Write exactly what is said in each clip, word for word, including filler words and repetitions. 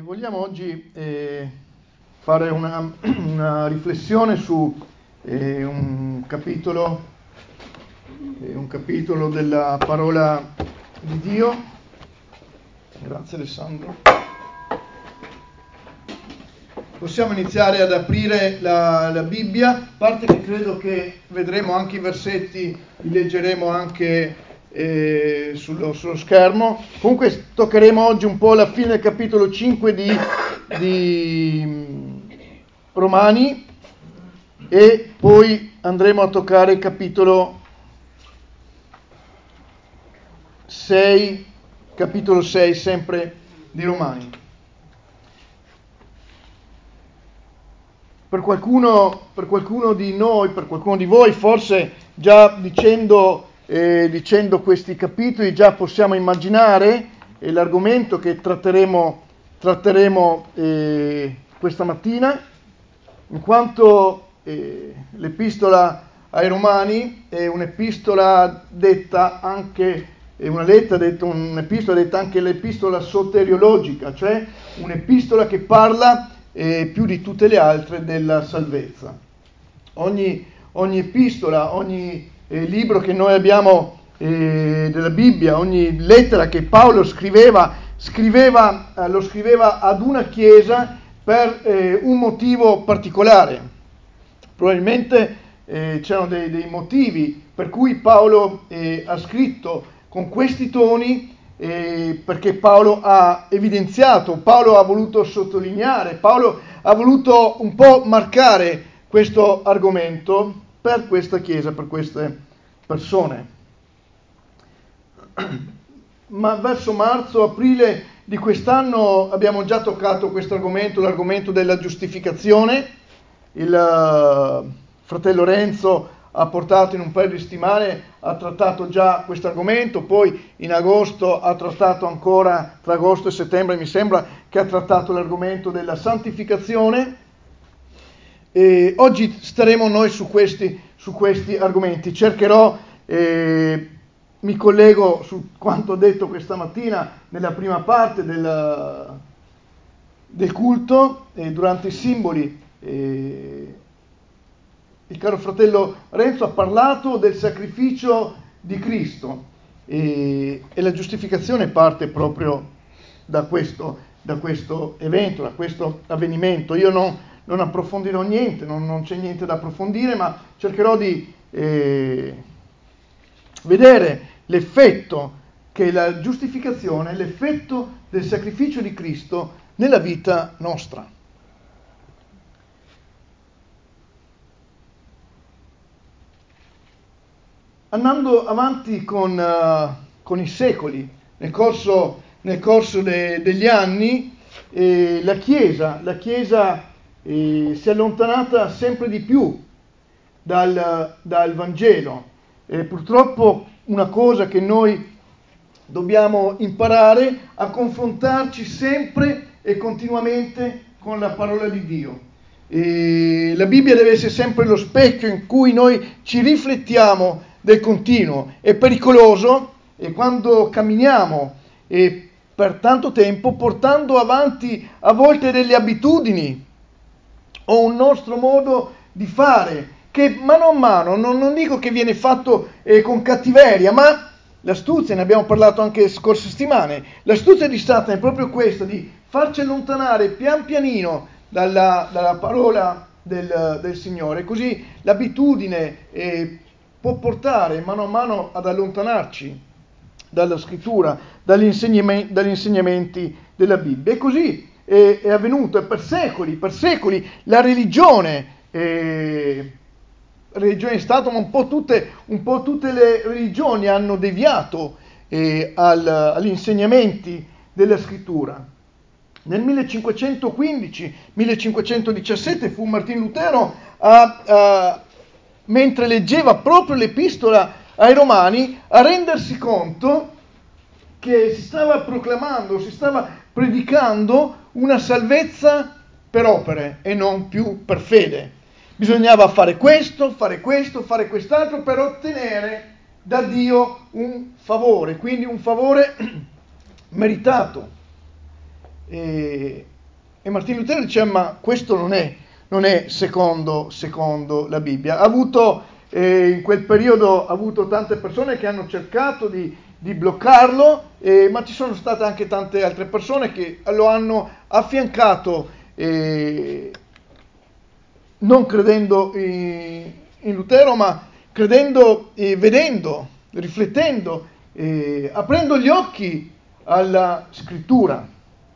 Vogliamo oggi eh, fare una, una riflessione su eh, un capitolo, eh, un capitolo della parola di Dio. Grazie Alessandro. Possiamo iniziare ad aprire la, la Bibbia, a parte che credo che vedremo anche i versetti, li leggeremo anche eh, sullo, sullo schermo. Comunque toccheremo oggi un po' la fine del capitolo cinque di, di Romani e poi andremo a toccare il capitolo sei, capitolo sei sempre di Romani. Per qualcuno, per qualcuno di noi, per qualcuno di voi, forse già dicendo, eh, dicendo questi capitoli già possiamo immaginare eh, l'argomento che tratteremo, tratteremo eh, questa mattina, in quanto eh, l'epistola ai Romani è un'epistola detta anche, è una lettera detta, un'epistola detta anche l'epistola soteriologica, cioè un'epistola che parla e più di tutte le altre della salvezza. Ogni, ogni epistola, ogni eh, libro che noi abbiamo eh, della Bibbia, ogni lettera che Paolo scriveva, scriveva eh, lo scriveva ad una chiesa per eh, un motivo particolare. Probabilmente eh, c'erano dei, dei motivi per cui Paolo eh, ha scritto con questi toni, Eh, perché Paolo ha evidenziato, Paolo ha voluto sottolineare, Paolo ha voluto un po' marcare questo argomento per questa chiesa, per queste persone. Ma verso marzo, aprile di quest'anno abbiamo già toccato questo argomento, l'argomento della giustificazione. Il uh, fratello Renzo ha portato in un paio di settimane, ha trattato già questo argomento, poi in agosto ha trattato ancora, tra agosto e settembre mi sembra che ha trattato l'argomento della santificazione. E oggi staremo noi su questi, su questi argomenti. Cercherò, eh, mi collego su quanto detto questa mattina nella prima parte del, del culto, eh, durante i simboli. Eh, Il caro fratello Renzo ha parlato del sacrificio di Cristo e, e la giustificazione parte proprio da questo, da questo evento, da questo avvenimento. Io non, non approfondirò niente, non, non c'è niente da approfondire, ma cercherò di eh, vedere l'effetto che la giustificazione, l'effetto del sacrificio di Cristo nella vita nostra. Andando avanti con, uh, con i secoli, nel corso, nel corso de, degli anni, eh, la Chiesa, la Chiesa eh, si è allontanata sempre di più dal, dal Vangelo. Eh, purtroppo una cosa che noi dobbiamo imparare a confrontarci sempre e continuamente con la parola di Dio. E la Bibbia deve essere sempre lo specchio in cui noi ci riflettiamo del continuo. È pericoloso e quando camminiamo e per tanto tempo portando avanti a volte delle abitudini o un nostro modo di fare che mano a mano, non, non dico che viene fatto eh, con cattiveria, ma l'astuzia, ne abbiamo parlato anche scorse settimane, l'astuzia di Satana è proprio questa, di farci allontanare pian pianino dalla, dalla parola del, del Signore, così l'abitudine eh, può portare mano a mano ad allontanarci dalla scrittura, dagli insegnamenti, dagli insegnamenti della Bibbia. E così è, è avvenuto, e per secoli, per secoli la religione, eh, religione è stata, ma un po' tutte, un po' tutte le religioni hanno deviato eh, al, agli insegnamenti della scrittura. Nel millecinquecentoquindici millecinquecentodiciassette fu Martin Lutero a, a mentre leggeva proprio l'epistola ai Romani, a rendersi conto che si stava proclamando, si stava predicando una salvezza per opere e non più per fede. Bisognava fare questo, fare questo, fare quest'altro per ottenere da Dio un favore, quindi un favore meritato. E E Martino Lutero diceva, ma questo non è, non è secondo, secondo la Bibbia. Ha avuto, eh, in quel periodo, ha avuto tante persone che hanno cercato di, di bloccarlo, eh, ma ci sono state anche tante altre persone che lo hanno affiancato, eh, non credendo in, in Lutero, ma credendo, eh, vedendo, riflettendo, eh, aprendo gli occhi alla scrittura.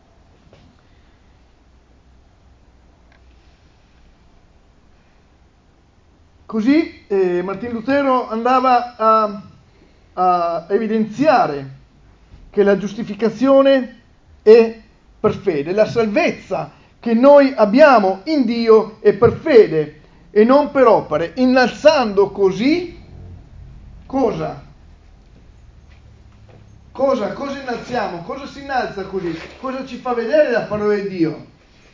Così eh, Martin Lutero andava a, a evidenziare che la giustificazione è per fede, la salvezza che noi abbiamo in Dio è per fede e non per opere, innalzando così cosa? Cosa? Cosa innalziamo? Cosa si innalza così? Cosa ci fa vedere la parola di Dio?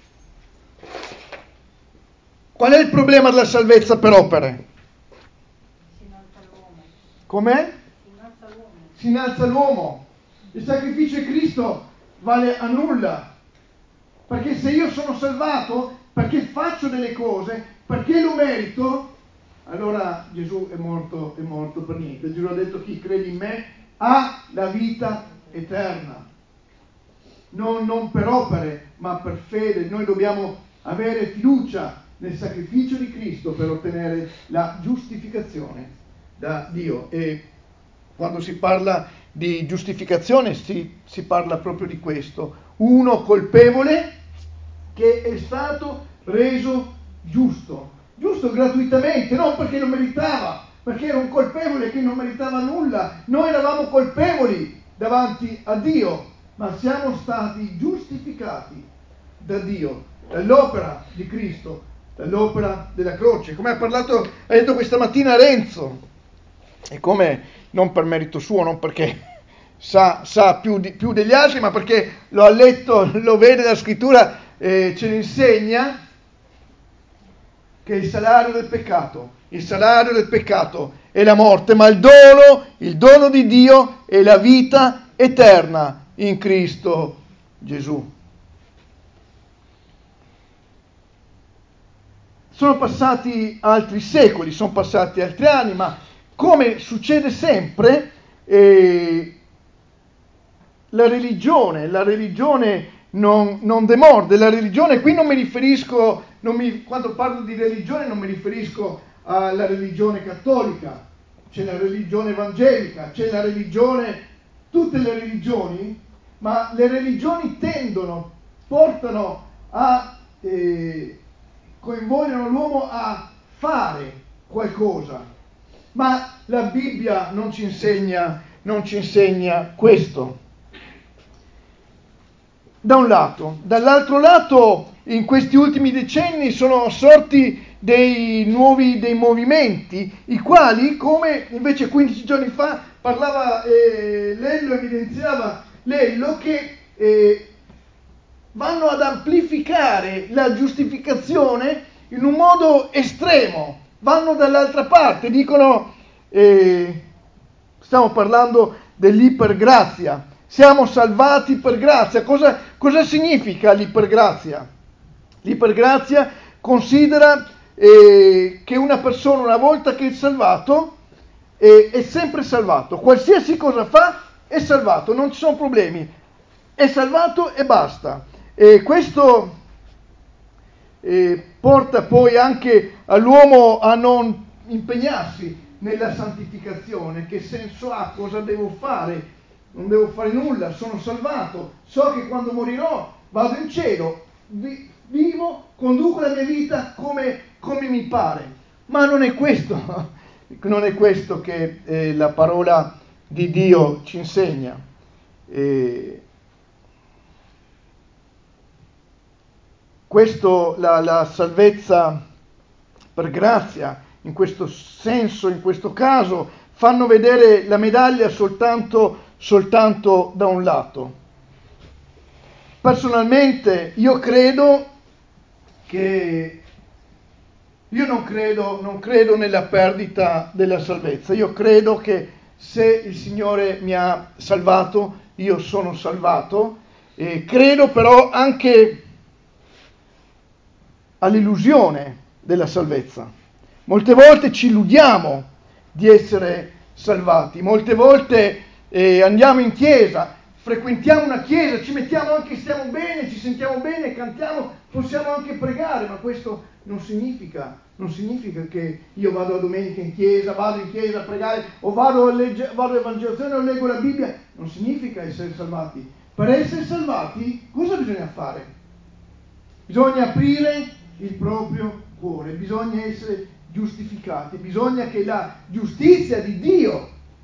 Qual è il problema della salvezza per opere? Si innalza l'uomo. Com'è? Si innalza l'uomo. Si innalza l'uomo. Il sacrificio di Cristo vale a nulla. Perché se io sono salvato, perché faccio delle cose, perché lo merito, allora Gesù è morto, è morto per niente. Gesù ha detto, chi crede in me ha la vita eterna. Non, non per opere, ma per fede. Noi dobbiamo avere fiducia nel sacrificio di Cristo per ottenere la giustificazione da Dio. E quando si parla di giustificazione si, si parla proprio di questo. Uno colpevole che è stato reso giusto. Giusto gratuitamente, non perché lo meritava, perché era un colpevole che non meritava nulla. Noi eravamo colpevoli davanti a Dio, ma siamo stati giustificati da Dio, dall'opera di Cristo, dall'opera della croce. Come ha parlato, ha detto questa mattina Renzo, e come non per merito suo, non perché sa, sa più, di, più degli altri, ma perché lo ha letto, lo vede la scrittura, eh, ce ne insegna che il salario del peccato, il salario del peccato è la morte, ma il dono, il dono di Dio è la vita eterna in Cristo Gesù. Sono passati altri secoli, sono passati altri anni, ma come succede sempre, eh, la religione, la religione non, non demorde, la religione, qui non mi riferisco, non mi, quando parlo di religione non mi riferisco alla religione cattolica, c'è la religione evangelica, c'è la religione, tutte le religioni, ma le religioni tendono, portano a, eh, coinvolgono l'uomo a fare qualcosa, ma la Bibbia non ci insegna, non ci insegna questo. Da un lato, dall'altro lato in questi ultimi decenni sono sorti dei nuovi dei movimenti, i quali, come invece quindici giorni fa parlava eh, Lello, evidenziava Lello, che eh, vanno ad amplificare la giustificazione in un modo estremo, vanno dall'altra parte, dicono, eh, stiamo parlando dell'ipergrazia, siamo salvati per grazia. Cosa, cosa significa l'ipergrazia? L'ipergrazia considera eh, che una persona, una volta che è salvato, eh, è sempre salvato. Qualsiasi cosa fa è salvato, non ci sono problemi. È salvato e basta. E questo eh, porta poi anche all'uomo a non impegnarsi nella santificazione. Che senso ha? Cosa devo fare? Non devo fare nulla, sono salvato, so che quando morirò vado in cielo, vi, vivo, conduco la mia vita come, come mi pare. Ma non è questo, non è questo che eh, la parola di Dio ci insegna. Eh, questo, la, la salvezza per grazia, in questo senso, in questo caso, fanno vedere la medaglia soltanto soltanto da un lato. Personalmente io credo che io non credo, non credo nella perdita della salvezza. Io credo che se il Signore mi ha salvato, io sono salvato. E credo però anche all'illusione della salvezza. Molte volte ci illudiamo di essere salvati, molte volte eh, andiamo in chiesa, frequentiamo una chiesa, ci mettiamo anche, stiamo bene, ci sentiamo bene, cantiamo, possiamo anche pregare, ma questo non significa, non significa che io vado a domenica in chiesa, vado in chiesa a pregare, o vado a legge, vado a evangelizzazione o leggo la Bibbia, non significa essere salvati. Per essere salvati cosa bisogna fare? Bisogna aprire il proprio cuore, bisogna essere giustificati, bisogna che la giustizia di Dio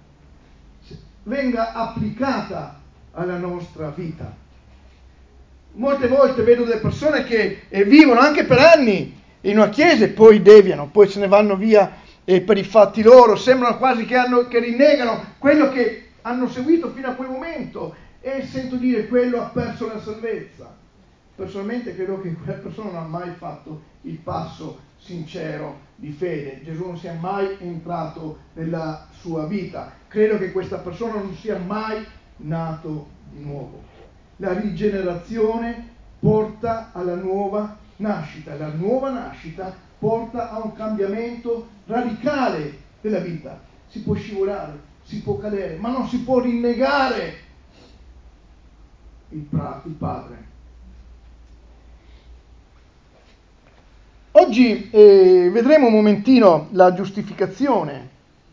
venga applicata alla nostra vita. Molte volte vedo delle persone che eh, vivono anche per anni in una chiesa e poi deviano, poi se ne vanno via eh, per i fatti loro, sembrano quasi che, hanno, che rinnegano quello che hanno seguito fino a quel momento, e sento dire quello ha perso la salvezza. Personalmente credo che quella persona non ha mai fatto il passo sincero di fede. Gesù non sia mai entrato nella sua vita. Credo che questa persona non sia mai nato di nuovo. La rigenerazione porta alla nuova nascita. La nuova nascita porta a un cambiamento radicale della vita. Si può scivolare, si può cadere, ma non si può rinnegare il, pra- il Padre. Oggi eh, vedremo un momentino la giustificazione.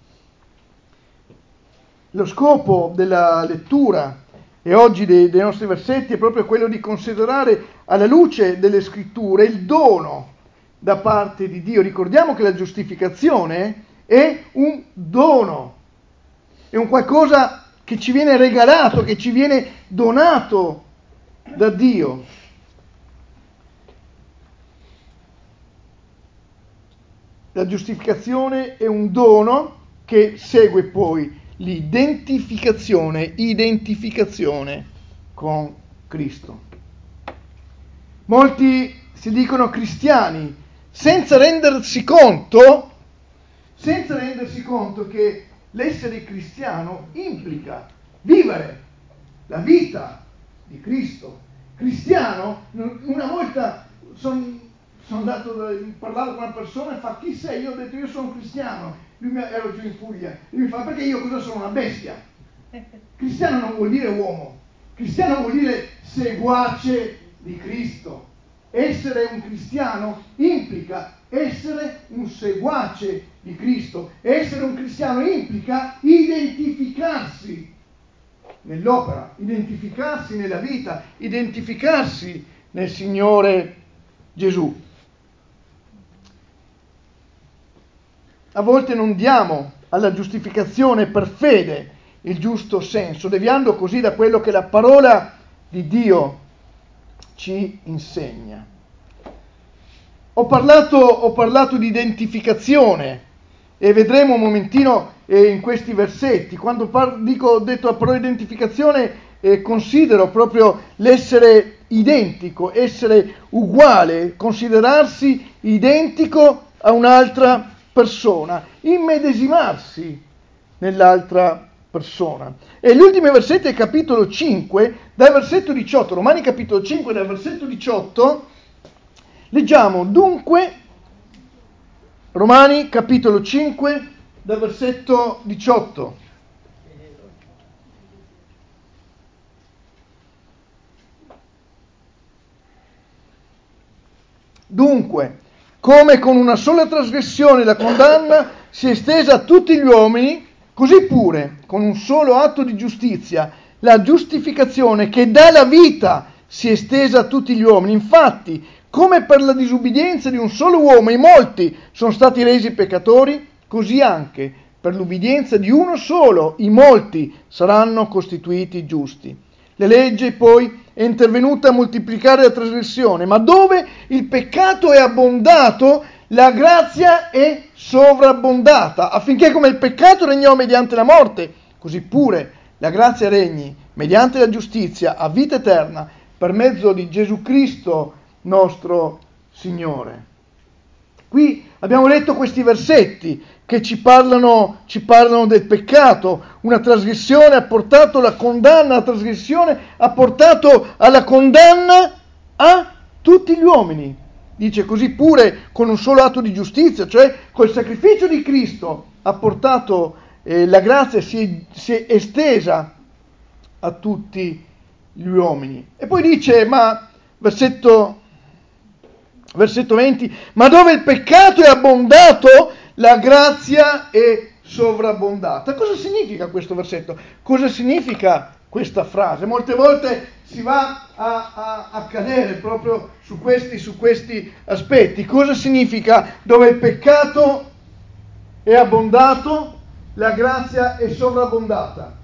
Lo scopo della lettura e oggi dei, dei nostri versetti è proprio quello di considerare alla luce delle scritture il dono da parte di Dio. Ricordiamo che la giustificazione è un dono, è un qualcosa che ci viene regalato, che ci viene donato da Dio. La giustificazione è un dono che segue poi l'identificazione, identificazione con Cristo. Molti si dicono cristiani senza rendersi conto, senza rendersi conto che l'essere cristiano implica vivere la vita di Cristo. Cristiano, una volta sono sono andato, parlavo con una persona e fa: chi sei? Io ho detto: io sono cristiano. Lui mi, ero giù in furia, lui mi fa: perché io cosa sono? Una bestia? Cristiano non vuol dire uomo, cristiano vuol dire seguace di Cristo. Essere un cristiano implica essere un seguace di Cristo. Essere un cristiano implica identificarsi nell'opera, identificarsi nella vita, identificarsi nel Signore Gesù. A volte non diamo alla giustificazione per fede il giusto senso, deviando così da quello che la parola di Dio ci insegna. Ho parlato, ho parlato di identificazione e vedremo un momentino eh, in questi versetti. Quando par- dico, ho detto la parola identificazione, eh, considero proprio l'essere identico, essere uguale, considerarsi identico a un'altra persona, immedesimarsi nell'altra persona. E gli ultimi versetti del capitolo cinque, dal versetto diciotto, Romani capitolo cinque, dal versetto diciotto, leggiamo dunque, Romani capitolo cinque, dal versetto diciotto. Dunque, come con una sola trasgressione la condanna si è estesa a tutti gli uomini, così pure con un solo atto di giustizia la giustificazione che dà la vita si è estesa a tutti gli uomini. Infatti, come per la disubbidienza di un solo uomo i molti sono stati resi peccatori, così anche per l'ubbidienza di uno solo i molti saranno costituiti giusti. La legge poi è intervenuta a moltiplicare la trasgressione, ma dove il peccato è abbondato, la grazia è sovrabbondata, affinché come il peccato regnò mediante la morte, così pure la grazia regni mediante la giustizia a vita eterna per mezzo di Gesù Cristo nostro Signore. Qui abbiamo letto questi versetti che ci parlano, ci parlano del peccato. Una trasgressione ha portato alla condanna, la trasgressione ha portato alla condanna a tutti gli uomini. dice così pure con un solo atto di giustizia, cioè col sacrificio di Cristo ha portato eh, la grazia, si è, si è estesa a tutti gli uomini. E poi dice, ma versetto, versetto venti, ma dove il peccato è abbondato, la grazia è sovrabbondata. Cosa significa questo versetto? Cosa significa questa frase? Molte volte si va a, a, a cadere proprio su questi, su questi aspetti. Cosa significa dove il peccato è abbondato, la grazia è sovrabbondata?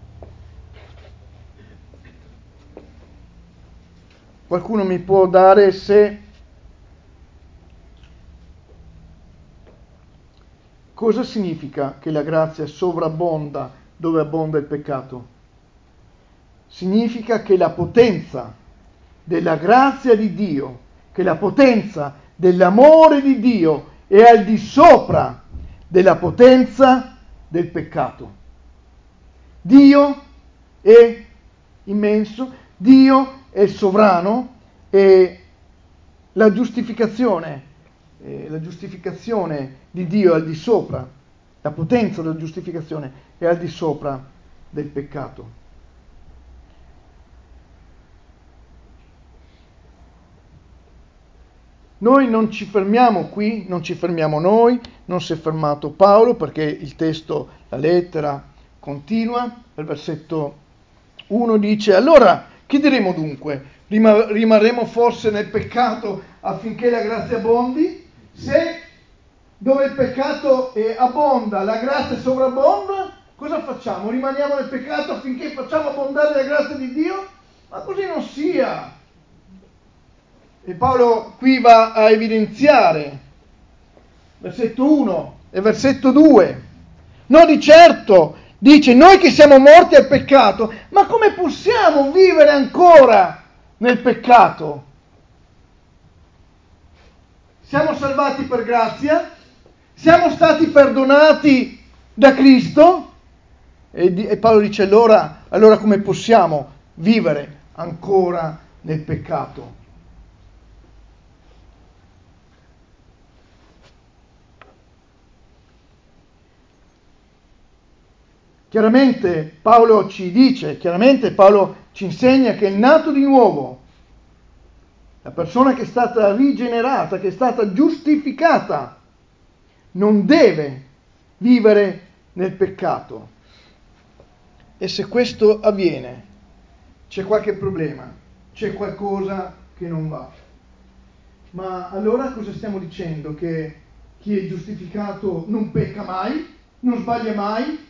Qualcuno mi può dare se cosa significa che la grazia sovrabbonda dove abbonda il peccato? Significa che la potenza della grazia di Dio, che la potenza dell'amore di Dio è al di sopra della potenza del peccato. Dio è immenso, Dio è sovrano e la giustificazione, eh, la giustificazione di Dio è al di sopra, la potenza della giustificazione è al di sopra del peccato. Noi non ci fermiamo qui, non ci fermiamo noi, non si è fermato Paolo perché il testo, la lettera continua. Il versetto uno dice, allora che diremo dunque? Rimarremo forse nel peccato affinché la grazia abbondi? Se dove il peccato eh, abbonda, la grazia sovrabbonda, cosa facciamo? Rimaniamo nel peccato affinché facciamo abbondare la grazia di Dio? Ma così non sia. E Paolo qui va a evidenziare, versetto uno e versetto due, no di certo, dice, noi che siamo morti al peccato, ma come possiamo vivere ancora nel peccato? Siamo salvati per grazia, siamo stati perdonati da Cristo, e, e Paolo dice, allora, allora come possiamo vivere ancora nel peccato? Chiaramente Paolo ci dice, chiaramente Paolo ci insegna che il nato di nuovo, la persona che è stata rigenerata, che è stata giustificata, non deve vivere nel peccato. E se questo avviene, c'è qualche problema, c'è qualcosa che non va. Ma allora cosa stiamo dicendo? Che chi è giustificato non pecca mai, non sbaglia mai?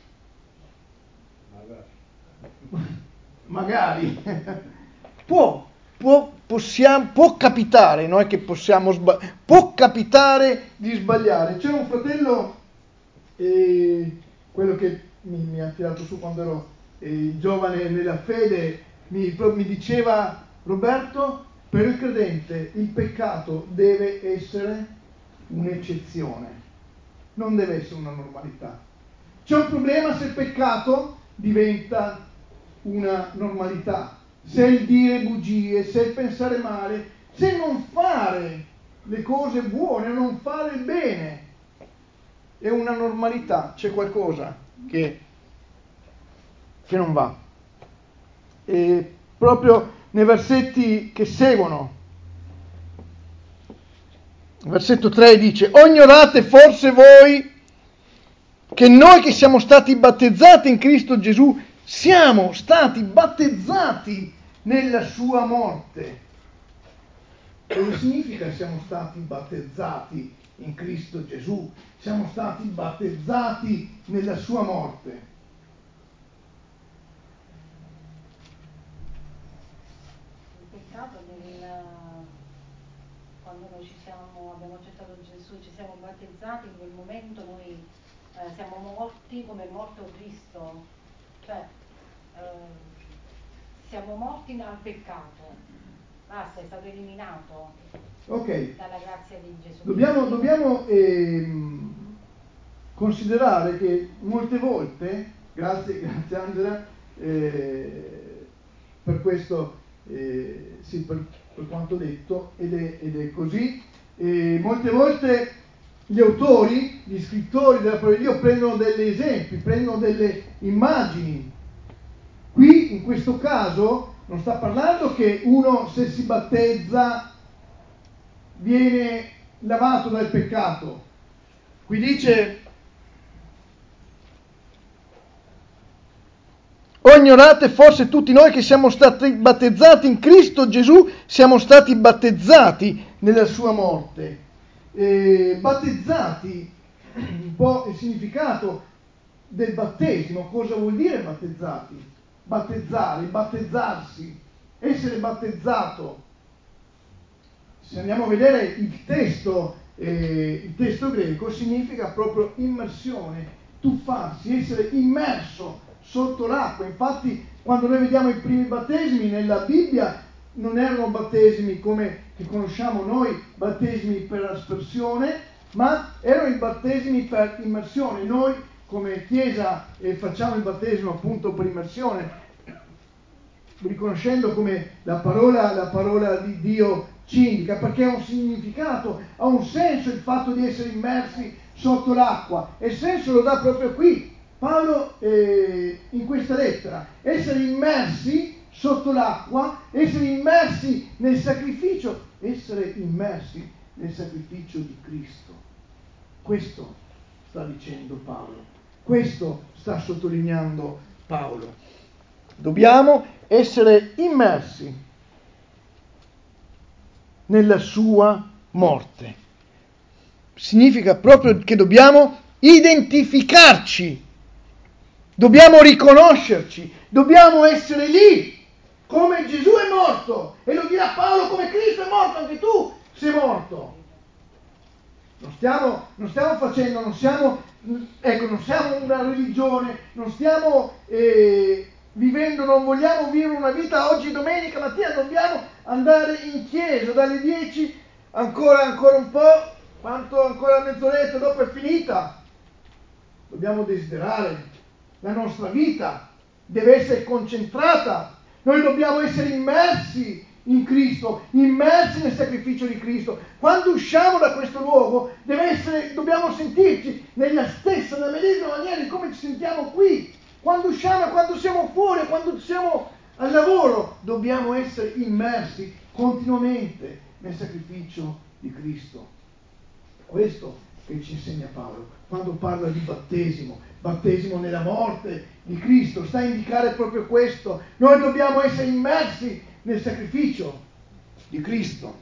Magari può, può, possiamo, può capitare, non è che possiamo sbagliare, può capitare di sbagliare. C'è un fratello, eh, quello che mi, mi ha tirato su quando ero eh, giovane nella fede, mi, mi diceva, Roberto, per il credente il peccato deve essere un'eccezione, non deve essere una normalità. C'è un problema se il peccato diventa una normalità, se il dire bugie, se il pensare male, se non fare le cose buone, non fare il bene, è una normalità, c'è qualcosa che, che non va. E proprio nei versetti che seguono, versetto tre dice, o ignorate forse voi che noi che siamo stati battezzati in Cristo Gesù siamo stati battezzati nella sua morte. Cosa significa siamo stati battezzati in Cristo Gesù? Siamo stati battezzati nella sua morte. Il peccato del, quando noi ci siamo, abbiamo accettato Gesù, ci siamo battezzati, in quel momento noi eh, siamo morti come è morto Cristo. Cioè, eh, siamo morti al peccato, basta, è stato eliminato Ok. dalla grazia di Gesù. Dobbiamo, dobbiamo ehm, considerare che molte volte, grazie, grazie Angela, eh, per questo eh, sì, per, per quanto detto, ed è, ed è così. E molte volte gli autori, gli scrittori della parola di Dio prendono degli esempi, prendono delle immagini. Qui, in questo caso, non sta parlando che uno, se si battezza, viene lavato dal peccato. Qui dice: o ignorate forse tutti noi che siamo stati battezzati in Cristo Gesù, siamo stati battezzati nella sua morte. Eh, battezzati, un po' il significato del battesimo, cosa vuol dire battezzati? Battezzare, battezzarsi, essere battezzato. Se andiamo a vedere il testo, eh, il testo greco significa proprio immersione, tuffarsi, essere immerso sotto l'acqua. Infatti, quando noi vediamo i primi battesimi nella Bibbia, non erano battesimi come che conosciamo noi, battesimi per aspersione, ma erano i battesimi per immersione. Noi come Chiesa eh, facciamo il battesimo appunto per immersione, riconoscendo come la parola, la parola di Dio ci indica, perché ha un significato, ha un senso il fatto di essere immersi sotto l'acqua, e il senso lo dà proprio qui Paolo eh, in questa lettera: essere immersi sotto l'acqua, essere immersi nel sacrificio, essere immersi nel sacrificio di Cristo. Questo sta dicendo Paolo, questo sta sottolineando Paolo. Dobbiamo essere immersi nella sua morte. Significa proprio che dobbiamo identificarci, dobbiamo riconoscerci, dobbiamo essere lì, come Gesù è morto, e lo dirà Paolo: come Cristo è morto, anche tu sei morto. Non stiamo, non stiamo facendo, non siamo, ecco, non siamo una religione, non stiamo eh, vivendo, non vogliamo vivere una vita oggi domenica mattina, dobbiamo andare in chiesa dalle dieci, ancora, ancora un po', quanto ancora mezz'oretta, dopo è finita. Dobbiamo desiderare, la nostra vita deve essere concentrata, noi dobbiamo essere immersi in Cristo, immersi nel sacrificio di Cristo. Quando usciamo da questo luogo deve essere, dobbiamo sentirci nella stessa, nella medesima maniera di come ci sentiamo qui. Quando usciamo, quando siamo fuori, quando siamo al lavoro, dobbiamo essere immersi continuamente nel sacrificio di Cristo. Questo che ci insegna Paolo quando parla di battesimo, battesimo nella morte di Cristo, sta a indicare proprio questo. Noi dobbiamo essere immersi nel sacrificio di Cristo.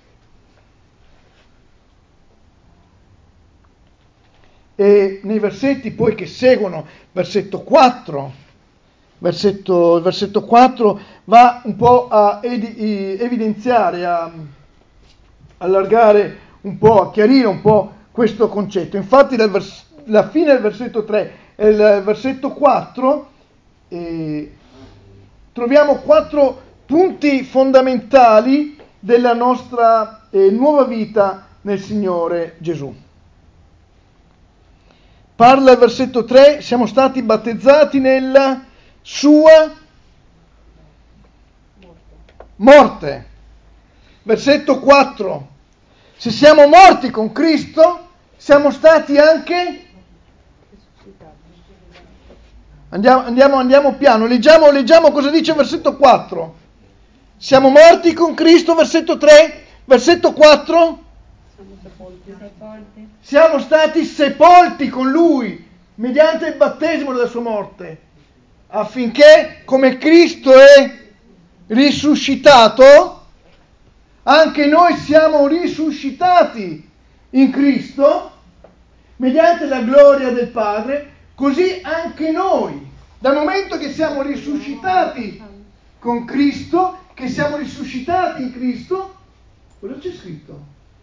E nei versetti poi che seguono, versetto quattro, versetto, il versetto quattro va un po' a edi, evidenziare, a allargare un po', a chiarire un po' questo concetto. Infatti dal vers- la fine del versetto tre e il versetto quattro eh, troviamo quattro punti fondamentali della nostra eh, nuova vita nel Signore Gesù. Parla il versetto tre: siamo stati battezzati nella sua morte. Versetto quattro: se siamo morti con Cristo, siamo stati anche... Andiamo, andiamo, andiamo piano, leggiamo, leggiamo cosa dice il versetto quattro. Siamo morti con Cristo, versetto tre, versetto quattro. Siamo sepolti. sepolti. Siamo stati sepolti con Lui mediante il battesimo della sua morte, affinché, come Cristo è risuscitato, anche noi siamo risuscitati in Cristo mediante la gloria del Padre. Così anche noi, dal momento che siamo risuscitati con Cristo, che siamo risuscitati in Cristo, cosa c'è scritto?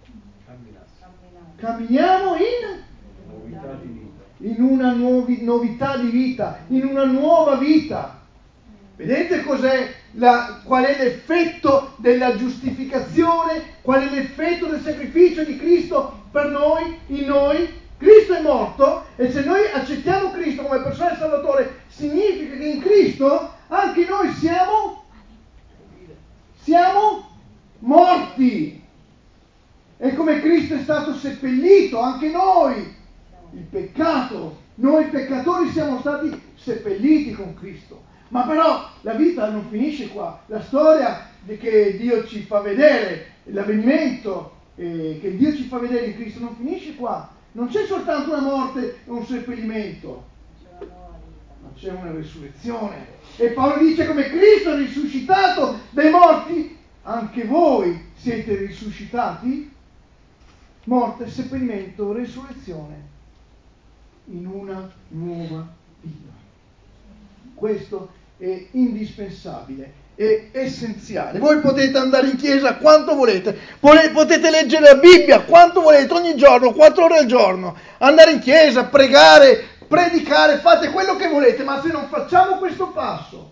Camminiamo in, novità di vita. in una nuovi, novità di vita, in una nuova vita. Vedete cos'è la, qual è l'effetto della giustificazione, qual è l'effetto del sacrificio di Cristo per noi, in noi? Cristo è morto, e se noi accettiamo Cristo come persona Salvatore, significa che in Cristo anche noi siamo Siamo morti. E come Cristo è stato seppellito, anche noi, il peccato, noi peccatori siamo stati seppelliti con Cristo. Ma però la vita non finisce qua. La storia che Dio ci fa vedere, l'avvenimento eh, che Dio ci fa vedere in Cristo non finisce qua. Non c'è soltanto una morte e un seppellimento, ma c'è una risurrezione. E Paolo dice: come Cristo è risuscitato dai morti, anche voi siete risuscitati. Morte, seppellimento, risurrezione in una nuova vita. Questo è indispensabile, è essenziale. Voi potete andare in chiesa quanto volete, potete leggere la Bibbia quanto volete, ogni giorno, quattro ore al giorno, andare in chiesa, pregare, predicare, fate quello che volete, ma se non facciamo questo passo,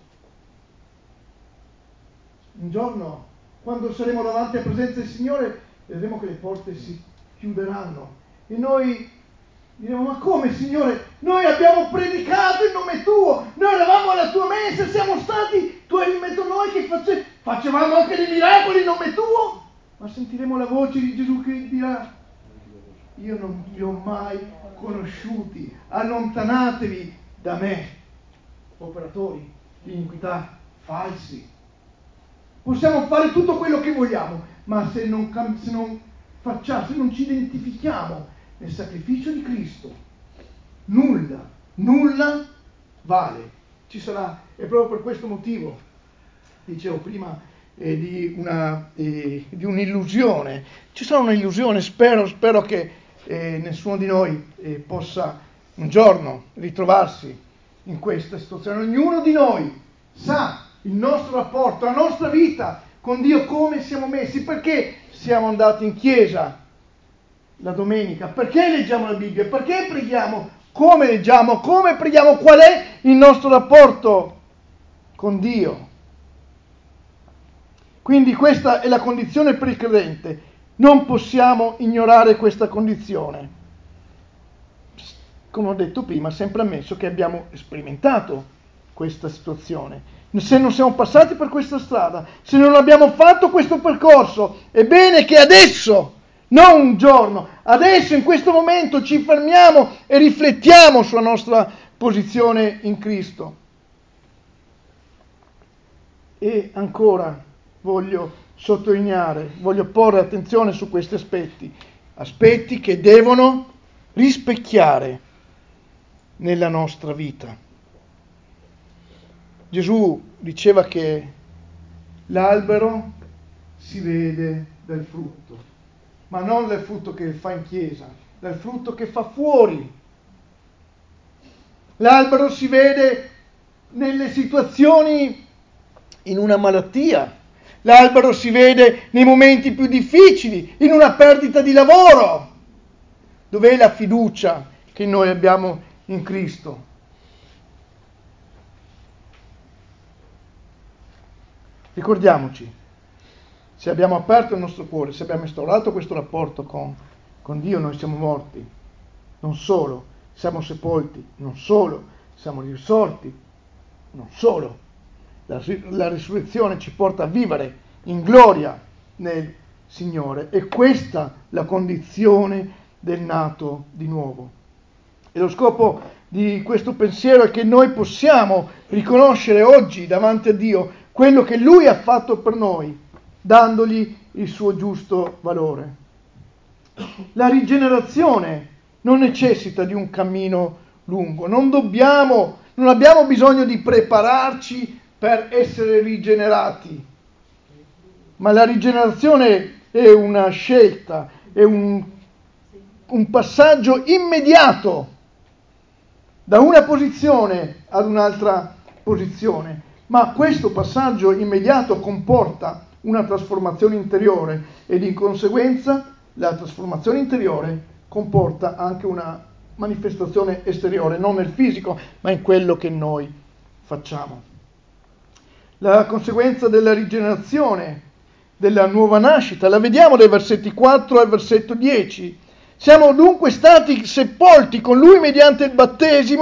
un giorno, quando saremo davanti alla presenza del Signore, vedremo che le porte si chiuderanno e noi diremo: ma come, Signore? Noi abbiamo predicato in nome Tuo, noi eravamo alla Tua mensa, siamo stati, Tu eri in mezzo a noi che face, facevamo anche dei miracoli in nome Tuo. Ma sentiremo la voce di Gesù che dirà: io non vi ho mai conosciuti, allontanatevi da me, operatori di iniquità falsi. Possiamo fare tutto quello che vogliamo, ma se non, se non facciamo, se non ci identifichiamo nel sacrificio di Cristo, nulla, nulla vale. Ci sarà, è proprio per questo motivo, dicevo prima, eh, di, una, eh, di un'illusione. Ci sarà un'illusione, spero, spero che eh, nessuno di noi eh, possa un giorno ritrovarsi in questa situazione. Ognuno di noi sa il nostro rapporto, la nostra vita con Dio, come siamo messi, perché siamo andati in chiesa la domenica, perché leggiamo la Bibbia, perché preghiamo, come leggiamo, come preghiamo, qual è il nostro rapporto con Dio. Quindi questa è la condizione per il credente, non possiamo ignorare questa condizione. Come ho detto prima, sempre ammesso che abbiamo sperimentato questa situazione. Se non siamo passati per questa strada, se non abbiamo fatto questo percorso, è bene che adesso, non un giorno, adesso in questo momento ci fermiamo e riflettiamo sulla nostra posizione in Cristo. E ancora voglio sottolineare, voglio porre attenzione su questi aspetti, aspetti che devono rispecchiare nella nostra vita. Gesù diceva che l'albero si vede dal frutto, ma non dal frutto che fa in chiesa, dal frutto che fa fuori. L'albero si vede nelle situazioni, in una malattia. L'albero si vede nei momenti più difficili, in una perdita di lavoro. Dov'è la fiducia che noi abbiamo in Cristo? Ricordiamoci, se abbiamo aperto il nostro cuore, se abbiamo instaurato questo rapporto con, con Dio, noi siamo morti. Non solo, siamo sepolti. Non solo, siamo risorti. Non solo, la, la risurrezione ci porta a vivere in gloria nel Signore. E questa la condizione del nato di nuovo. E lo scopo di questo pensiero è che noi possiamo riconoscere oggi davanti a Dio quello che Lui ha fatto per noi, dandogli il suo giusto valore. La rigenerazione non necessita di un cammino lungo, non dobbiamo, non abbiamo bisogno di prepararci per essere rigenerati, ma la rigenerazione è una scelta, è un, un passaggio immediato da una posizione ad un'altra posizione. Ma questo passaggio immediato comporta una trasformazione interiore e di conseguenza la trasformazione interiore comporta anche una manifestazione esteriore, non nel fisico, ma in quello che noi facciamo. La conseguenza della rigenerazione, della nuova nascita, la vediamo dai versetti quattro al versetto dieci. Siamo dunque stati sepolti con Lui mediante il battesimo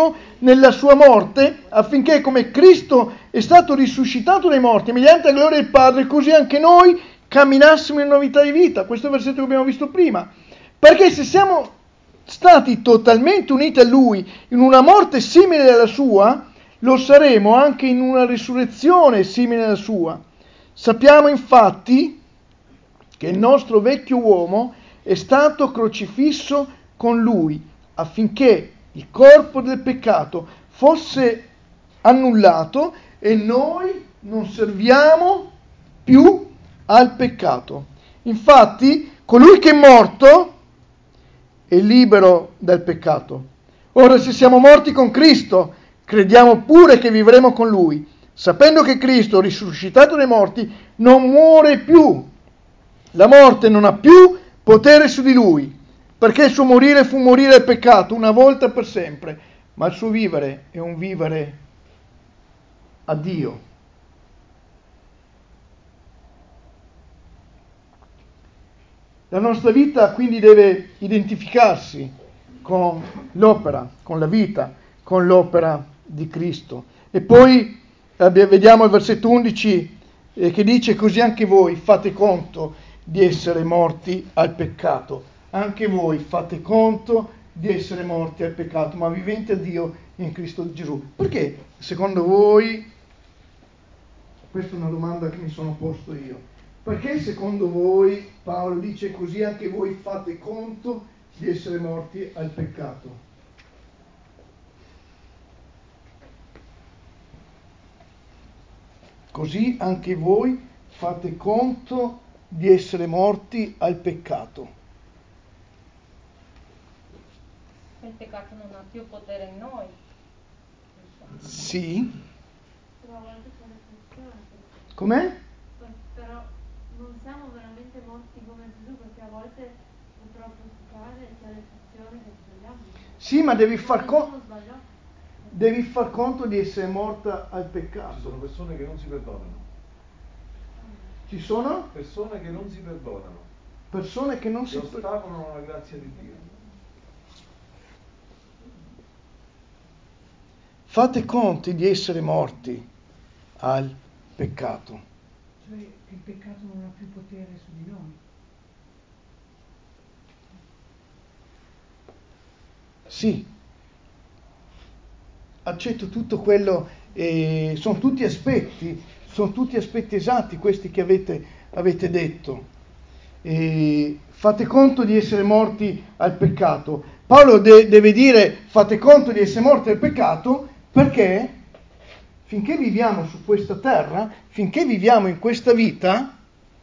nella sua morte, affinché come Cristo è stato risuscitato dai morti, mediante la gloria del Padre, così anche noi camminassimo in novità di vita. Questo è il versetto che abbiamo visto prima. Perché se siamo stati totalmente uniti a Lui in una morte simile alla sua, lo saremo anche in una risurrezione simile alla sua. Sappiamo infatti che il nostro vecchio uomo è stato crocifisso con Lui, affinché il corpo del peccato fosse annullato e noi non serviamo più al peccato. Infatti, colui che è morto è libero dal peccato. Ora, se siamo morti con Cristo, crediamo pure che vivremo con Lui, sapendo che Cristo, risuscitato dai morti, non muore più. La morte non ha più potere su di Lui, perché il suo morire fu morire al peccato una volta per sempre, ma il suo vivere è un vivere a Dio. La nostra vita quindi deve identificarsi con l'opera, con la vita, con l'opera di Cristo. E poi eh, vediamo il versetto undici eh, che dice: così anche voi fate conto di essere morti al peccato. Anche voi fate conto di essere morti al peccato, ma vivente a Dio in Cristo Gesù. Perché secondo voi, questa è una domanda che mi sono posto io, perché secondo voi Paolo dice così anche voi fate conto di essere morti al peccato? Così anche voi fate conto di essere morti al peccato. Il peccato non ha più potere in noi. Sì. Però a volte c'è l'eccezionone. Com'è? Però non siamo veramente morti come Gesù, perché a volte purtroppo si cade e c'è l'eccezione che sbagliamo. Sì, ma devi far, Gesù con... devi far conto di essere morta al peccato. Ci sono persone che non si perdonano. Ci sono? Persone che non si perdonano. Persone che non si si ostacolano alla grazia di Dio. Fate conto di essere morti al peccato. Cioè che il peccato non ha più potere su di noi. Sì, accetto tutto quello, eh, sono tutti aspetti, sono tutti aspetti esatti questi che avete, avete detto. E fate conto di essere morti al peccato. Paolo de- deve dire fate conto di essere morti al peccato perché finché viviamo su questa terra, finché viviamo in questa vita,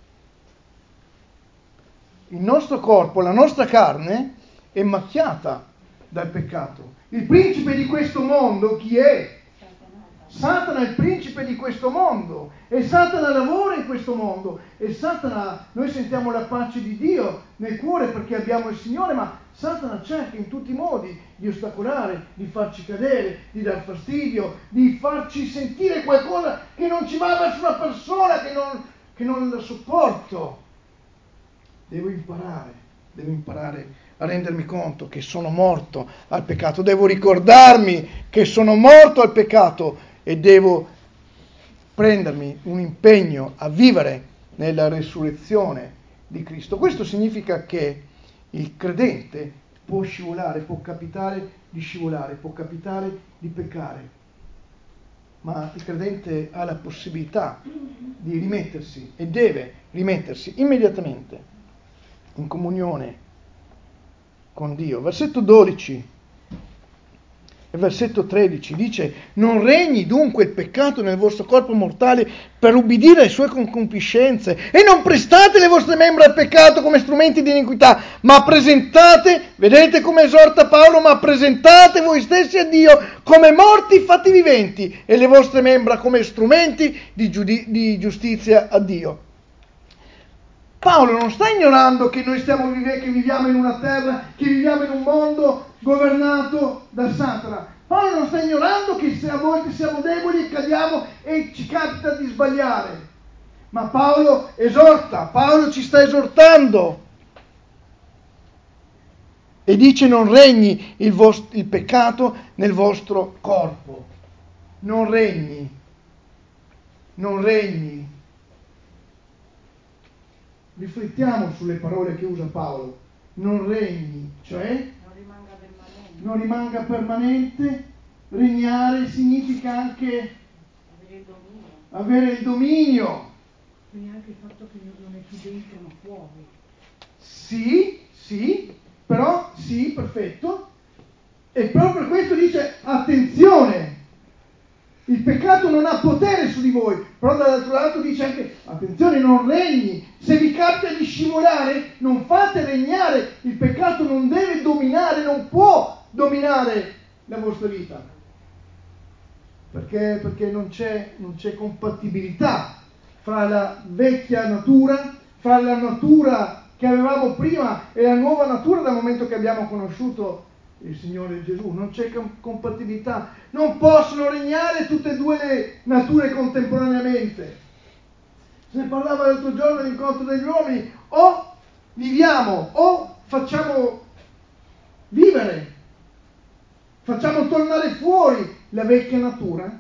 il nostro corpo, la nostra carne è macchiata dal peccato. Il principe di questo mondo chi è? Satana è il principe di questo mondo e Satana lavora in questo mondo e Satana, noi sentiamo la pace di Dio nel cuore perché abbiamo il Signore, ma Satana cerca in tutti i modi di ostacolare, di farci cadere, di dar fastidio, di farci sentire qualcosa che non ci va verso una persona che non, che non la sopporto. Devo imparare, devo imparare a rendermi conto che sono morto al peccato, devo ricordarmi che sono morto al peccato e devo prendermi un impegno a vivere nella resurrezione di Cristo. Questo significa che il credente può scivolare, può capitare di scivolare, può capitare di peccare, ma il credente ha la possibilità di rimettersi e deve rimettersi immediatamente in comunione con Dio. Versetto dodici e versetto tredici dice: non regni dunque il peccato nel vostro corpo mortale per ubbidire alle sue concupiscenze, e non prestate le vostre membra al peccato come strumenti di iniquità, ma presentate, vedete come esorta Paolo, ma presentate voi stessi a Dio come morti fatti viventi e le vostre membra come strumenti di, giudi- di giustizia a Dio. Paolo non sta ignorando che noi stiamo vive- che viviamo in una terra, che viviamo in un mondo governato da Satana. Paolo non sta ignorando che se a volte siamo deboli, cadiamo e ci capita di sbagliare. Ma Paolo esorta, Paolo ci sta esortando E dice non regni il, vostro, il peccato nel vostro corpo. Non regni. Non regni. Riflettiamo sulle parole che usa Paolo. Non regni, cioè Non rimanga permanente. non rimanga permanente. Regnare significa anche Avere il dominio. avere il dominio. Quindi anche il fatto che non è più dentro ma fuori. Sì, sì, però sì, perfetto. E proprio per questo dice attenzione, il peccato non ha potere su di voi, però dall'altro lato dice anche attenzione, non regni. Se vi capita di scivolare, non fate regnare. Il peccato non deve dominare, non può dominare la vostra vita. Perché? Perché non c'è, non c'è compatibilità fra la vecchia natura, fra la natura che avevamo prima e la nuova natura dal momento che abbiamo conosciuto il Signore Gesù. Non c'è com- compatibilità. Non possono regnare tutte e due le nature contemporaneamente. Se ne parlava l'altro giorno all'incontro degli uomini. O viviamo, o facciamo vivere, facciamo tornare fuori la vecchia natura,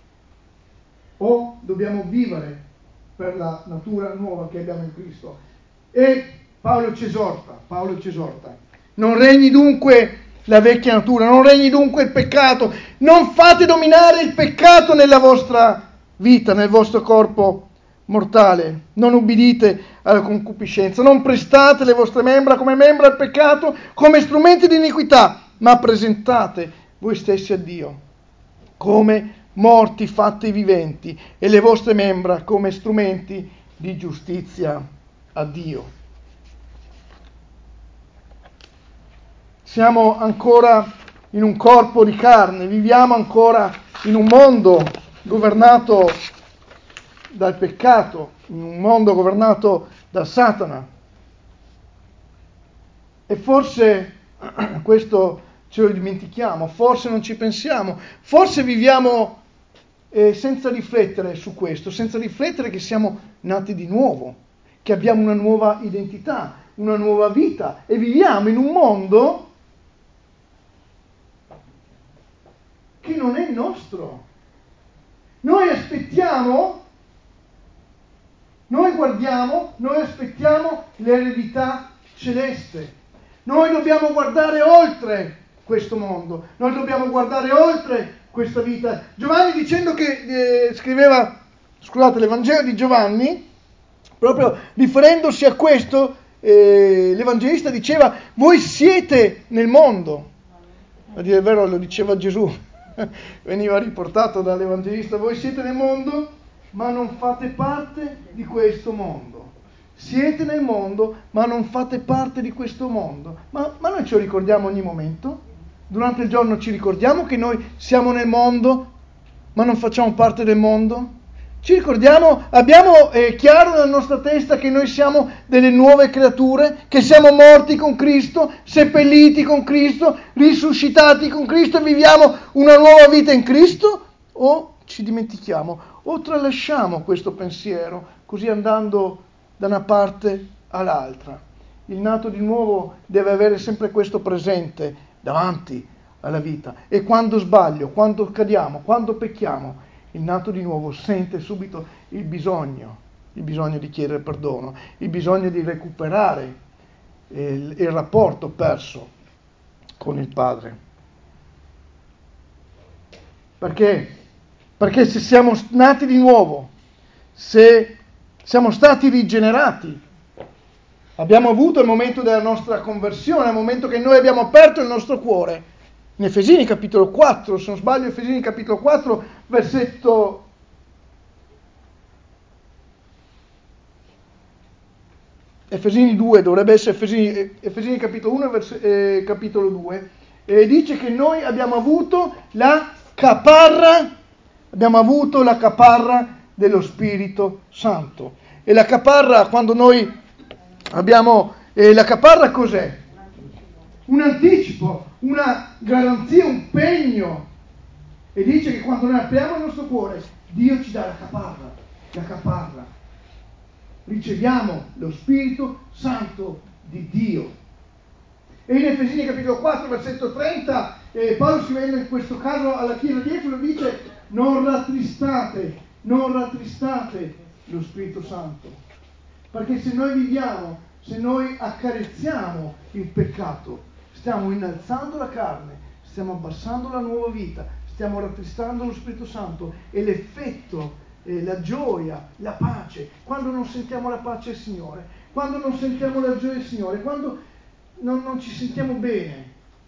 o dobbiamo vivere per la natura nuova che abbiamo in Cristo. E Paolo ci esorta, Paolo ci esorta. Non regni dunque la vecchia natura, non regni dunque il peccato, non fate dominare il peccato nella vostra vita, nel vostro corpo mortale, non ubbidite alla concupiscenza, non prestate le vostre membra come membra al peccato, come strumenti di iniquità, ma presentate voi stessi a Dio come morti fatti viventi e le vostre membra come strumenti di giustizia a Dio. Siamo ancora in un corpo di carne, viviamo ancora in un mondo governato dal peccato, in un mondo governato da Satana. E forse questo ce lo dimentichiamo, forse non ci pensiamo, forse viviamo eh, senza riflettere su questo, senza riflettere che siamo nati di nuovo, che abbiamo una nuova identità, una nuova vita e viviamo in un mondo che non è nostro. Noi aspettiamo, noi guardiamo, noi aspettiamo l'eredità celeste. Noi dobbiamo guardare oltre questo mondo, noi dobbiamo guardare oltre questa vita. Giovanni, dicendo che eh, scriveva, scusate, l'Evangelo di Giovanni, proprio riferendosi a questo, eh, l'Evangelista diceva: voi siete nel mondo. A dire il vero lo diceva Gesù, veniva riportato dall'Evangelista: voi siete nel mondo, ma non fate parte di questo mondo. Siete nel mondo, ma non fate parte di questo mondo. Ma, ma noi ce lo ricordiamo ogni momento? Durante il giorno ci ricordiamo che noi siamo nel mondo, ma non facciamo parte del mondo? Ci ricordiamo, abbiamo eh, chiaro nella nostra testa che noi siamo delle nuove creature, che siamo morti con Cristo, seppelliti con Cristo, risuscitati con Cristo e viviamo una nuova vita in Cristo? O ci dimentichiamo, o tralasciamo questo pensiero, così andando da una parte all'altra. Il nato di nuovo deve avere sempre questo presente davanti alla vita. E quando sbaglio, quando cadiamo, quando pecchiamo, il nato di nuovo sente subito il bisogno, il bisogno di chiedere perdono, il bisogno di recuperare il, il rapporto perso con il Padre. Perché? Perché se siamo nati di nuovo, se siamo stati rigenerati, abbiamo avuto il momento della nostra conversione, il momento che noi abbiamo aperto il nostro cuore. In Efesini capitolo quattro, se non sbaglio, Efesini capitolo quattro, versetto Efesini due, dovrebbe essere Efesini, Efesini capitolo uno e vers- eh, capitolo due, e dice che noi abbiamo avuto la caparra, abbiamo avuto la caparra dello Spirito Santo. E la caparra, quando noi abbiamo, eh, la caparra cos'è? Un anticipo, una garanzia, un pegno. E dice che quando noi apriamo il nostro cuore, Dio ci dà la caparra, la caparra. Riceviamo lo Spirito Santo di Dio. E in Efesini capitolo quattro, versetto trenta, eh, Paolo scrivendo in questo caso alla chiesa di Efeso dice: non rattristate, non rattristate lo Spirito Santo. Perché se noi viviamo, se noi accarezziamo il peccato, stiamo innalzando la carne, stiamo abbassando la nuova vita, stiamo rattristando lo Spirito Santo, e l'effetto, eh, la gioia, la pace, quando non sentiamo la pace del Signore, quando non sentiamo la gioia del Signore, quando non, non ci sentiamo bene,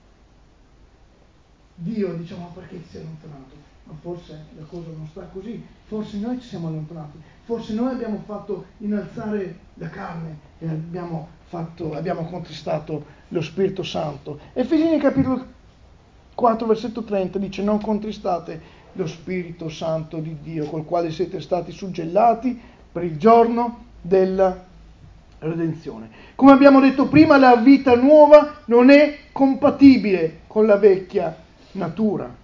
Dio diciamo: ma perché ti sei allontanato? Ma forse la cosa non sta così, forse noi ci siamo allontanati, forse noi abbiamo fatto innalzare la carne e abbiamo, fatto, abbiamo contristato lo Spirito Santo. Efesini capitolo quattro versetto trenta dice: non contristate lo Spirito Santo di Dio, col quale siete stati suggellati per il giorno della redenzione. Come abbiamo detto prima, la vita nuova non è compatibile con la vecchia natura.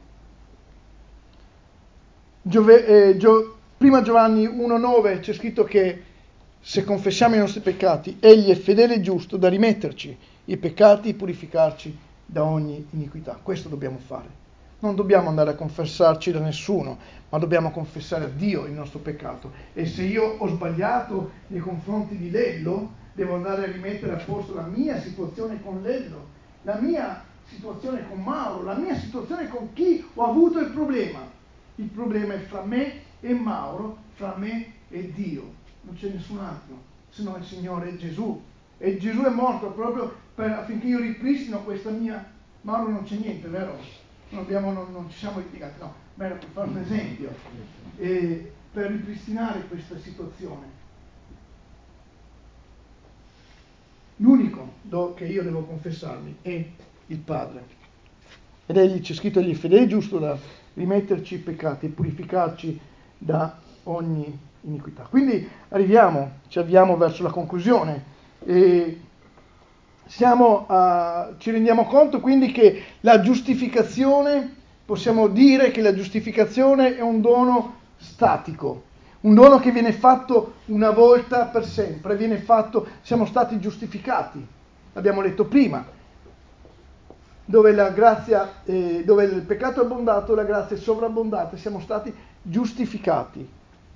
Giove, eh, Gio, prima Giovanni uno nove c'è scritto che se confessiamo i nostri peccati, egli è fedele e giusto da rimetterci i peccati e purificarci da ogni iniquità. Questo dobbiamo fare. Non dobbiamo andare a confessarci da nessuno, ma dobbiamo confessare a Dio il nostro peccato. E se io ho sbagliato nei confronti di Lello, devo andare a rimettere a posto la mia situazione con Lello, la mia situazione con Mauro, la mia situazione con chi ho avuto il problema. Il problema è fra me e Mauro, fra me e Dio. Non c'è nessun altro, se no il Signore Gesù. E Gesù è morto proprio per, affinché io ripristino questa mia... Mauro non c'è niente, vero? Non, abbiamo, non, non ci siamo litigati, no, ma era per fare un esempio. E per ripristinare questa situazione. L'unico che io devo confessarmi è il Padre. Ed egli c'è scritto: egli è fedele e giusto da rimetterci i peccati e purificarci da ogni iniquità. Quindi arriviamo, ci avviamo verso la conclusione e siamo a, ci rendiamo conto quindi che la giustificazione, possiamo dire che la giustificazione è un dono statico, un dono che viene fatto una volta per sempre, viene fatto, siamo stati giustificati, l'abbiamo detto prima, dove la grazia, eh, dove il peccato è abbondato, la grazia è sovrabbondata, siamo stati giustificati.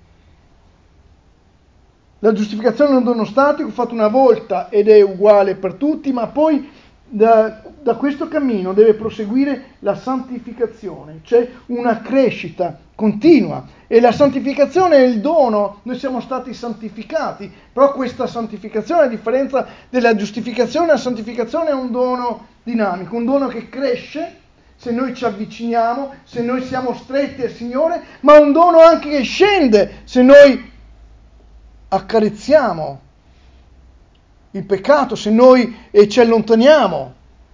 La giustificazione è un dono statico fatto una volta ed è uguale per tutti, ma poi da, da questo cammino deve proseguire la santificazione, c'è una crescita continua e la santificazione è il dono, noi siamo stati santificati, però questa santificazione, a differenza della giustificazione, la santificazione è un dono dinamico, un dono che cresce se noi ci avviciniamo, se noi siamo stretti al Signore, ma un dono anche che scende se noi accarezziamo il peccato, se noi eh, ci allontaniamo.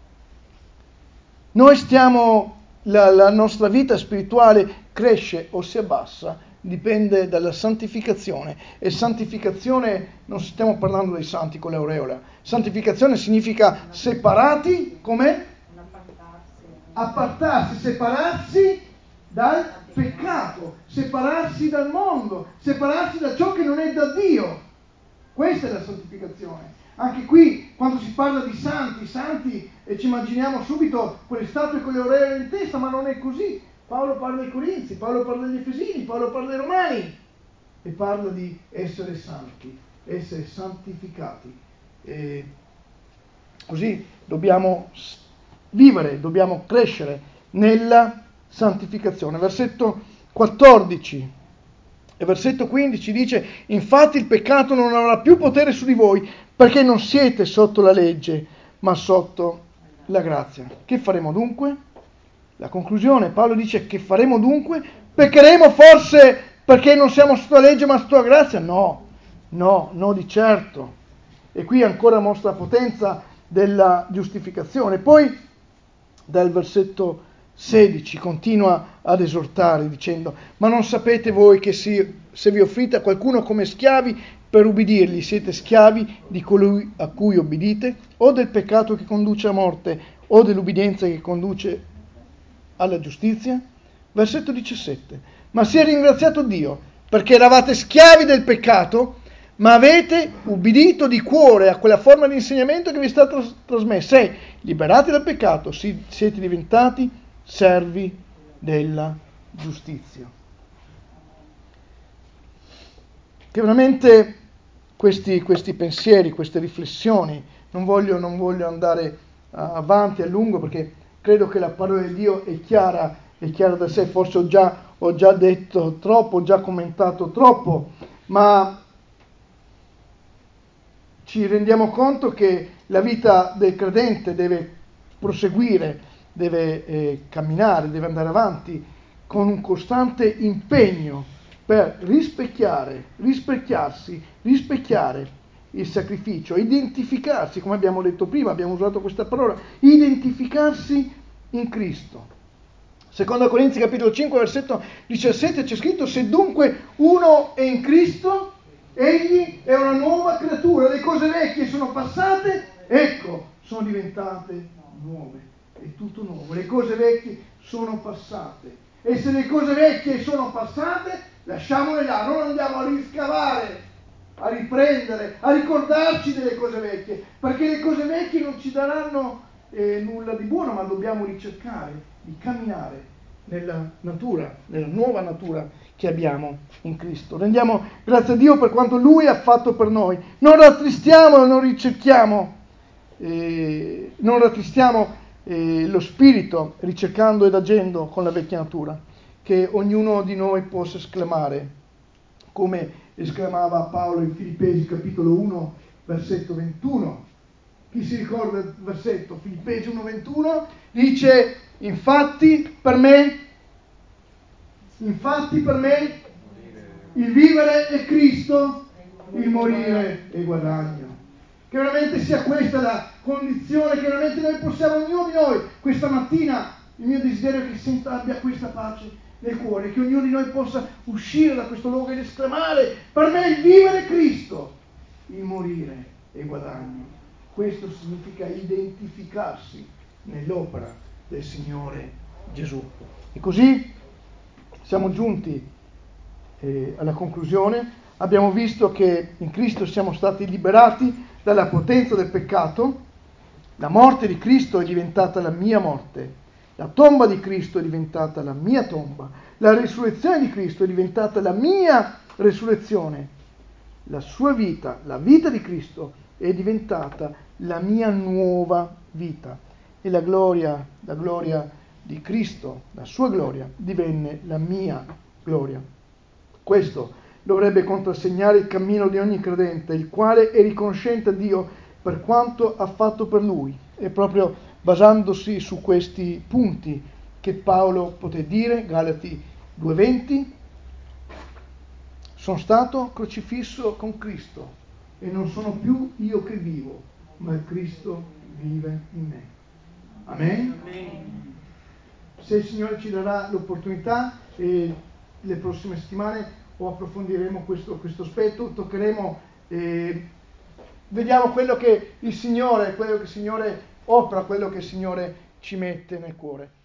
Noi stiamo, la, la nostra vita spirituale cresce o si abbassa, dipende dalla santificazione. E santificazione, non stiamo parlando dei santi con l'aureola, santificazione significa separati, com'è? Appartarsi, separarsi dal peccato, separarsi dal mondo, separarsi da ciò che non è da Dio. Questa è la santificazione. Anche qui, quando si parla di santi, santi, e ci immaginiamo subito quelle statue con le aureole in testa, ma non è così. Paolo parla ai Corinzi, Paolo parla agli Efesini, Paolo parla ai Romani e parla di essere santi, essere santificati. E così dobbiamo vivere, dobbiamo crescere nella santificazione. Versetto quattordici e versetto quindici dice: infatti il peccato non avrà più potere su di voi, perché non siete sotto la legge, ma sotto la grazia. Che faremo dunque? La conclusione, Paolo dice: che faremo dunque? Peccheremo forse perché non siamo sotto la legge ma sotto la grazia? No, no, no di certo. E qui ancora mostra la potenza della giustificazione. Poi dal versetto sedici continua ad esortare dicendo: ma non sapete voi che si, se vi offrite a qualcuno come schiavi per ubbidirgli, siete schiavi di colui a cui obbedite, o del peccato che conduce a morte, o dell'ubbidienza che conduce alla giustizia? Versetto diciassette: ma sia ringraziato Dio, perché eravate schiavi del peccato, ma avete ubbidito di cuore a quella forma di insegnamento che vi è stata tras- trasmessa e, liberati dal peccato, si- siete diventati servi della giustizia. Che veramente questi, questi pensieri, queste riflessioni, non voglio, non voglio andare uh, avanti a lungo perché credo che la parola di Dio è chiara, è chiara da sé, forse ho già, ho già detto troppo, ho già commentato troppo, ma ci rendiamo conto che la vita del credente deve proseguire, deve eh, camminare, deve andare avanti con un costante impegno per rispecchiare, rispecchiarsi, rispecchiare il sacrificio, identificarsi, come abbiamo detto prima, abbiamo usato questa parola, identificarsi in Cristo. Seconda Corinzi capitolo cinque, versetto diciassette c'è scritto: se dunque uno è in Cristo, egli è una nuova creatura, le cose vecchie sono passate, ecco, sono diventate nuove, è tutto nuovo, le cose vecchie sono passate. E se le cose vecchie sono passate, lasciamole là, non andiamo a riscavare, a riprendere, a ricordarci delle cose vecchie, perché le cose vecchie non ci daranno eh, nulla di buono, ma dobbiamo ricercare di camminare nella natura, nella nuova natura che abbiamo in Cristo. Rendiamo grazie a Dio per quanto Lui ha fatto per noi. Non rattristiamo, non ricerchiamo, eh, non rattristiamo eh, lo spirito ricercando ed agendo con la vecchia natura. Che ognuno di noi possa esclamare, come esclamava Paolo in Filippesi capitolo uno, versetto ventuno. Chi si ricorda il versetto? Filippesi uno ventuno dice: infatti per me, infatti per me il vivere è Cristo, il morire è guadagno. Che veramente sia questa la condizione, che veramente noi possiamo, ognuno di noi, questa mattina, il mio desiderio è che senta, abbia questa pace nel cuore, che ognuno di noi possa uscire da questo luogo ed esclamare: per me il vivere è Cristo, il morire è guadagno. Questo significa identificarsi nell'opera del Signore Gesù. E così siamo giunti eh, alla conclusione. Abbiamo visto che in Cristo siamo stati liberati dalla potenza del peccato. La morte di Cristo è diventata la mia morte. La tomba di Cristo è diventata la mia tomba. La risurrezione di Cristo è diventata la mia risurrezione. La sua vita, la vita di Cristo, è diventata la mia nuova vita. E la gloria, la gloria di Cristo, la sua gloria, divenne la mia gloria. Questo dovrebbe contrassegnare il cammino di ogni credente, il quale è riconoscente a Dio per quanto ha fatto per lui. E proprio basandosi su questi punti che Paolo poté dire, Galati due venti, sono stato crocifisso con Cristo e non sono più io che vivo, ma Cristo vive in me. Amen? Amen. Se il Signore ci darà l'opportunità, e le prossime settimane o approfondiremo questo, questo aspetto, toccheremo, eh, vediamo quello che il Signore, quello che il Signore opera, quello che il Signore ci mette nel cuore.